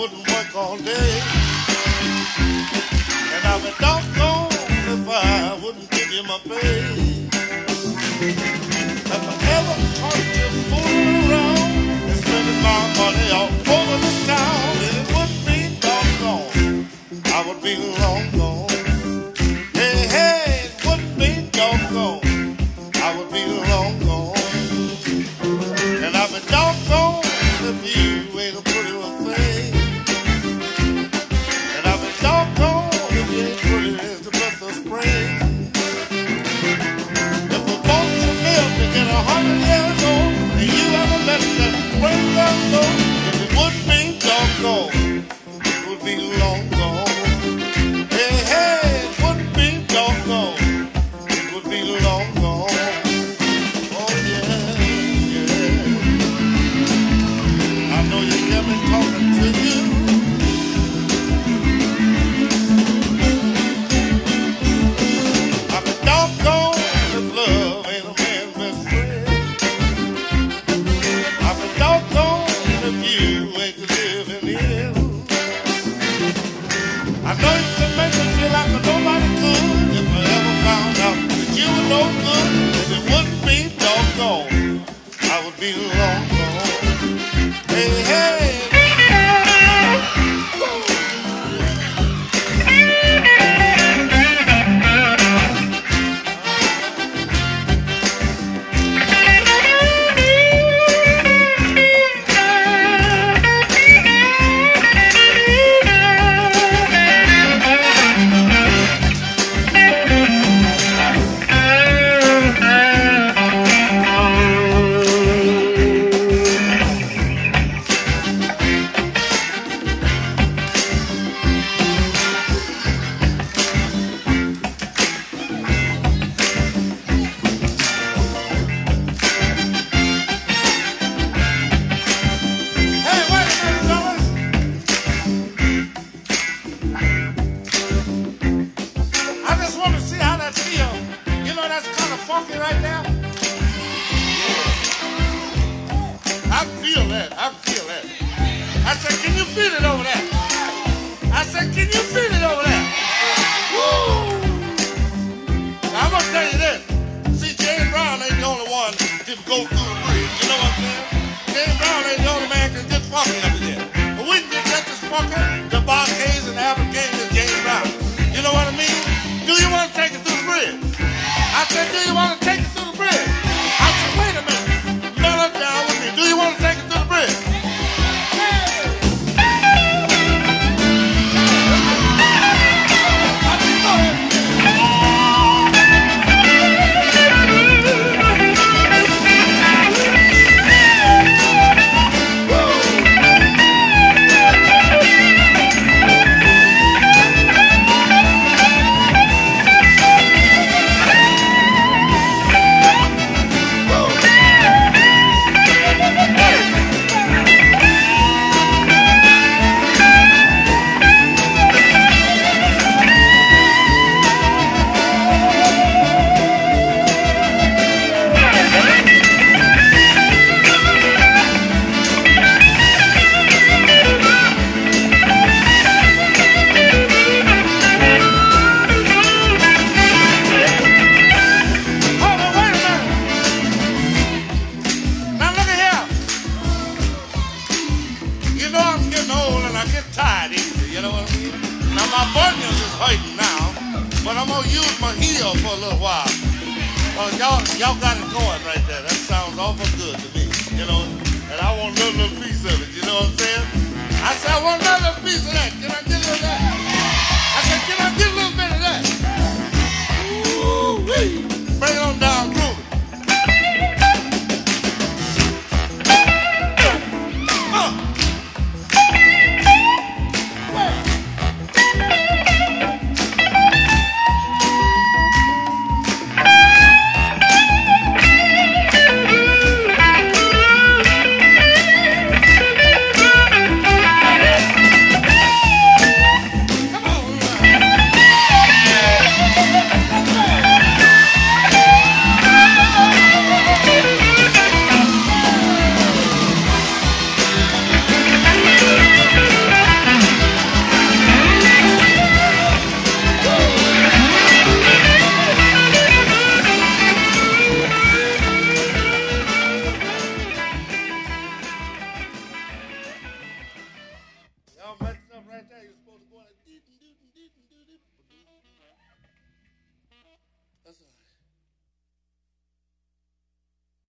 wouldn't work all day. And I'd be doggone if I wouldn't give you my pay. If I ever caught you fooling around and spending my money all over this town, then it wouldn't be doggone, I would be long gone. Hey, hey, it wouldn't be doggone, I would be long gone. And I'd be doggone if you ain't a pretty little thing. And I'd be doggone if you ain't pretty as the breath of spring. If a boat to live to get 100 years old, and you ever let that spring down low, then it wouldn't be doggone, it would be long gone. Hey, hey, it wouldn't be doggone, it would be long gone. Oh yeah, yeah. I know you hear me talking to you. I'm a doggone if love ain't a man's best friend. I'm a doggone if you ain't to live in the end. I know you can make me feel like a nobody could if I ever found out that you were no good. If it wouldn't be doggone, I would be long gone. Hey, hey. Funky right now? Yeah. I feel that. I feel that. I said, can you feel it over there? I said, can you feel it over there? Woo! Now, I'm going to tell you this. See, James Brown ain't the only one to go through the bridge. You know what I'm saying? James Brown ain't the only man can get funky up there. But we can get this funky, the Barcades and the Africans and James Brown. You know what I mean? Do you want to take it through the bridge? I said, do you want to take it through the bridge? I said, wait a minute. Mellow down with me. Do you want to take it through the bridge? I said, go ahead. My bunions is hurting now, but I'm gonna use my heel for a little while. Y'all got it going right there. That sounds awful good to me, you know. And I want a little piece of it, you know what I'm saying? I said I want another piece of that. Can I